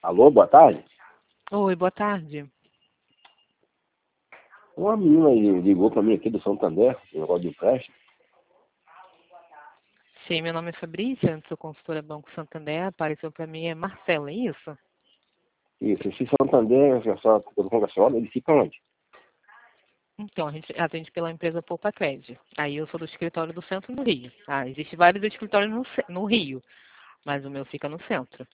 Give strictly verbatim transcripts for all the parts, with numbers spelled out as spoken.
Alô, boa tarde. Oi, boa tarde. Uma menina aí ligou para mim aqui do Santander, negócio de empréstimo. Sim, meu nome é Fabrícia, eu sou consultora Banco Santander, apareceu para mim é Marcela, é isso? Isso, esse Santander, já só quando conversa, ele fica onde? Então, a gente atende pela empresa Poupa Crédito. Aí eu sou do escritório do centro do Rio. Ah, existem vários escritórios no, ce- no Rio, mas o meu fica no centro.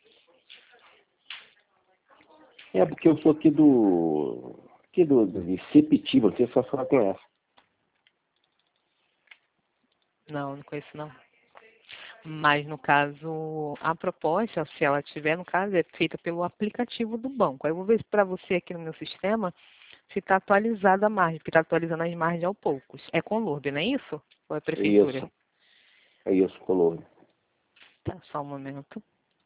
É porque eu sou aqui do. aqui do. de Sepitiba, não sei se a senhora conhece. Não, não conheço não. Mas no caso, a proposta, se ela tiver, no caso, é feita pelo aplicativo do banco. Aí eu vou ver para você aqui no meu sistema se está atualizada a margem, porque está atualizando as margens aos poucos. É com Lourdes, não é isso? Ou é prefeitura? Isso, é isso, colou. Tá, só um momento.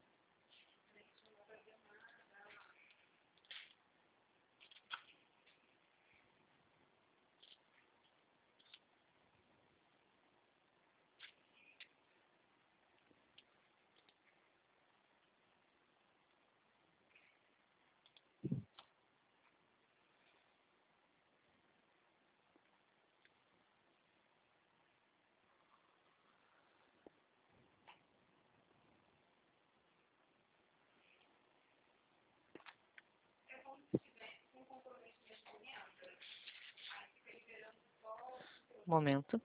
Um momento.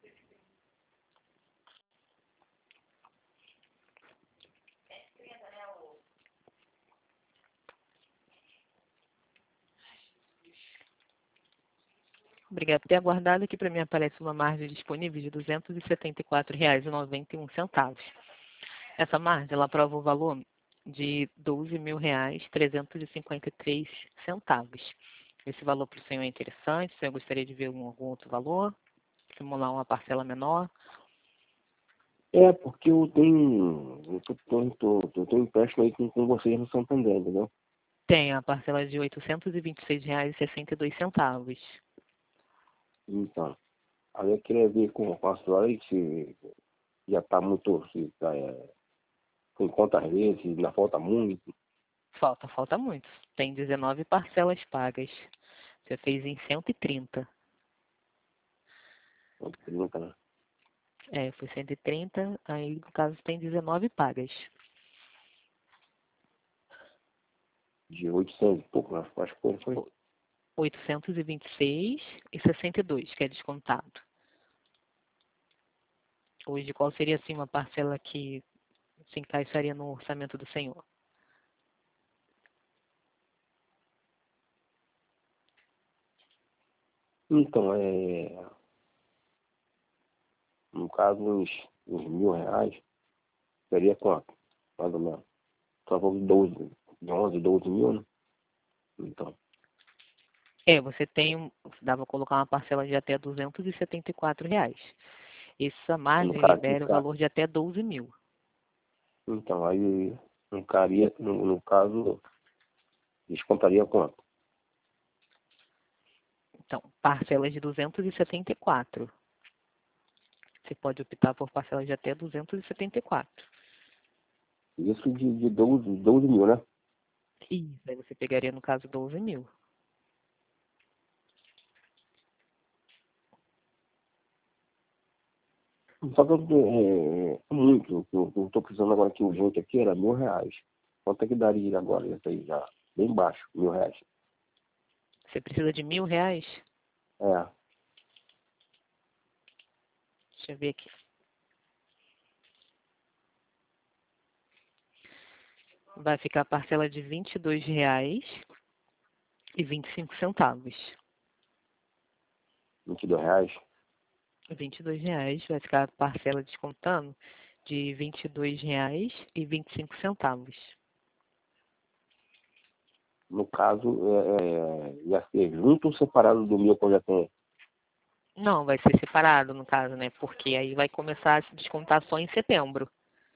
Obrigada por ter aguardado. Aqui para mim aparece uma margem disponível de duzentos e setenta e quatro reais e noventa e um centavos. Essa margem, ela aprova o valor de doze mil reais trezentos e cinquenta e três centavos. Esse valor para o senhor é interessante? O senhor gostaria de ver um, algum outro valor? Simular uma parcela menor? É, porque eu tenho. Eu tô, tô, tô, tô, tô empréstimo aí com, com vocês no Santander, entendeu? Tem a parcela de oitocentos e vinte e seis reais e sessenta e dois centavos. Então. Aí eu queria ver com, com a senhora aí se já está muito. Se tá, é, com quantas vezes, se ainda falta muito. Falta, falta muito. Tem dezenove parcelas pagas. Você fez em cento e trinta. Nunca, né? É, foi cento e trinta, aí no caso tem dezenove pagas. De oitocentos e pouco, acho acho que foi. foi. oitocentos e vinte e seis e sessenta e dois, que é descontado. Hoje, qual seria assim uma parcela que se encaixaria no orçamento do senhor? Então, é, no caso, uns, uns mil reais, seria quanto? Mais ou menos. Só vou de doze, de onze, doze mil, né? Então, É, você tem, um- dá para colocar uma parcela de até duzentos e setenta e quatro reais. Essa no margem caso, no libera o caso. valor de até doze mil. Então, aí, no, caria, no, no caso, descontaria quanto? Então, parcelas de duzentos e setenta e quatro. Você pode optar por parcelas de até duzentos e setenta e quatro. Isso de, de doze, doze mil, né? Isso, aí você pegaria, no caso, doze mil. Só que eu, é, é muito, eu, eu tô precisando agora aqui urgente aqui, era mil reais. Quanto é que daria agora? Isso aí já, bem baixo, mil reais. Você precisa de mil reais? É, Deixa eu ver aqui. Vai ficar a parcela de vinte e dois reais e vinte e cinco centavos. vinte e dois reais. vinte e dois reais vai ficar a parcela descontando de vinte e dois reais e vinte e cinco centavos. No caso, é, é, ia ser junto ou separado do mil que eu já tenho? Não, vai ser separado no caso, né? Porque aí vai começar a se descontar só em setembro.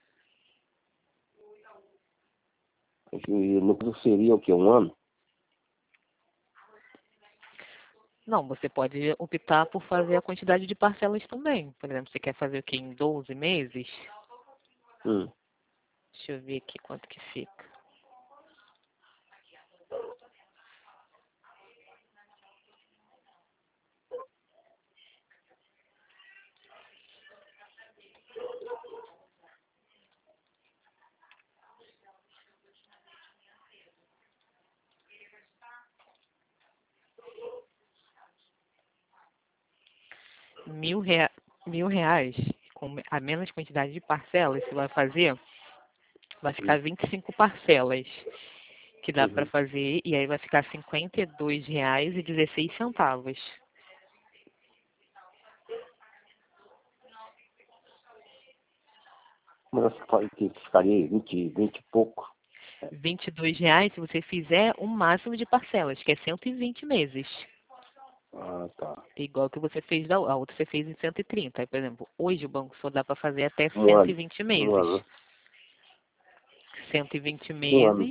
E no caso seria o quê? Um ano? Não, você pode optar por fazer a quantidade de parcelas também. Por exemplo, você quer fazer o quê? Em doze meses? Hum. Deixa eu ver aqui quanto que fica. mil, rea, mil reais, com a menos quantidade de parcelas, você vai fazer, vai ficar vinte e cinco parcelas que dá para Uhum. fazer, e aí vai ficar cinquenta e dois reais e dezesseis centavos. Mas eu falei que ficaria vinte, vinte e pouco. vinte e dois reais se você fizer o máximo de parcelas, que é cento e vinte meses. Ah, tá. Igual que você fez da a outra, você fez em cento e trinta. Aí, por exemplo, hoje o banco só dá para fazer até Um cento e ano. vinte Um meses. ano. cento e vinte Um ano. meses.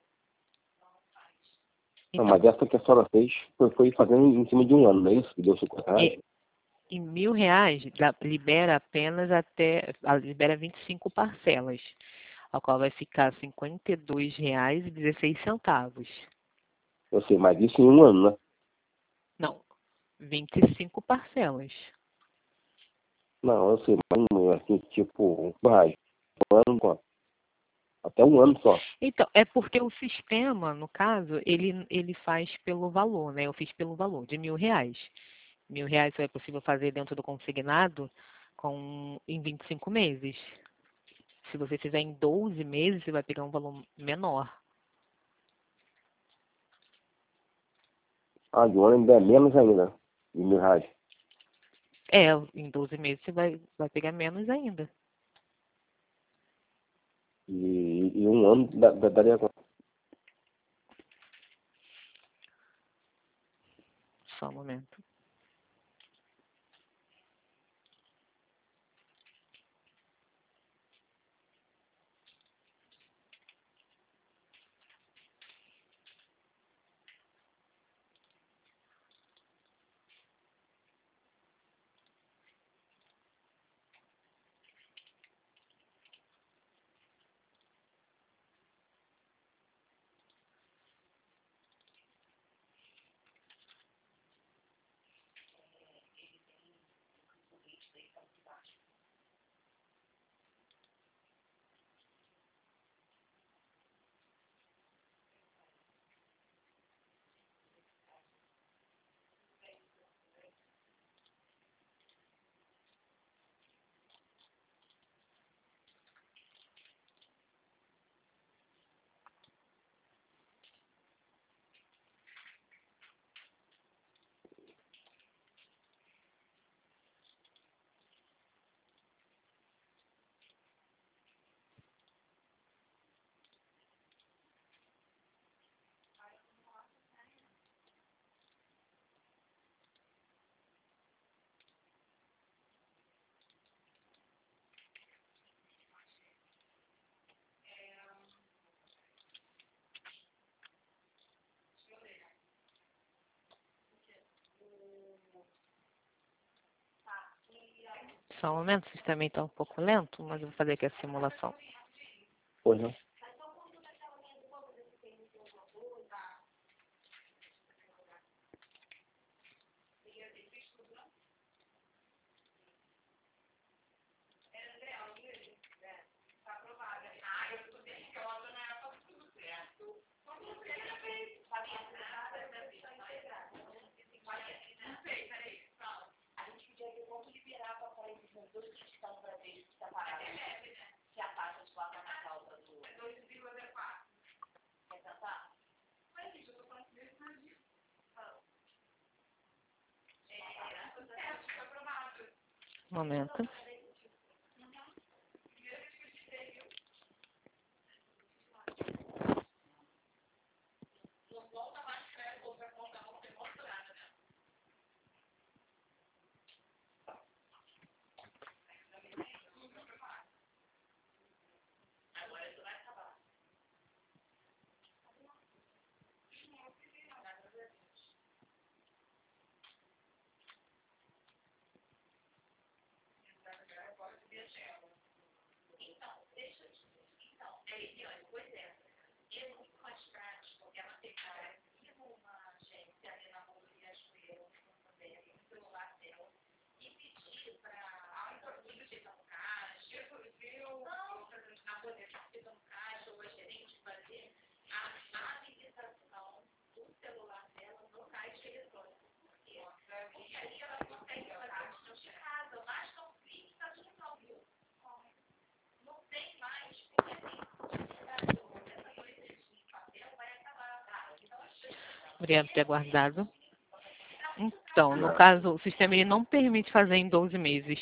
Não, Então, mas essa que a senhora fez foi, foi fazendo em cima de um ano, não é isso? Que deu cinquenta reais? é, em mil reais dá- libera apenas até, ah, libera vinte e cinco parcelas, a qual vai ficar cinquenta e dois reais e dezesseis centavos. Eu sei, mas isso em um ano, né? Não, vinte e cinco parcelas. Não, eu sei, mas não é assim, tipo, vai, um ano, quanto? Até um ano só. Então, é porque o sistema, no caso, ele, ele faz pelo valor, né? Eu fiz pelo valor de mil reais. Mil reais só é possível fazer dentro do consignado com, em vinte e cinco meses. Se você fizer em doze meses, você vai pegar um valor menor. Ah, de um ano ainda é menos ainda, de mil reais. É, em doze meses você vai, vai pegar menos ainda. E, e um ano da, da, daria quanto? Só um momento. Só um momento, o sistema está um pouco lento, mas eu vou fazer aqui a simulação. Pois não. Um momento. Obrigado por ter aguardado. Então, no Não. caso, o sistema ele não permite fazer em doze meses.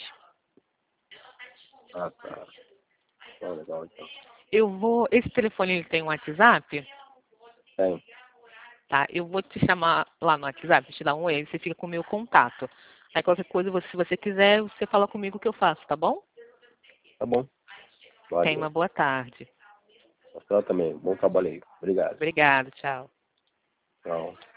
Ah, tá. Tá legal, então. Eu vou... Esse telefone ele tem um WhatsApp? Tem. Tá? Eu vou te chamar lá no WhatsApp, te dar um oi, aí você fica com o meu contato. Aí qualquer coisa, você- se você quiser, você fala comigo o que eu faço, tá bom? Tá bom. Tenha uma Valeu. boa tarde. Você também. Bom trabalho aí. Obrigado. Obrigada, tchau. Tchau.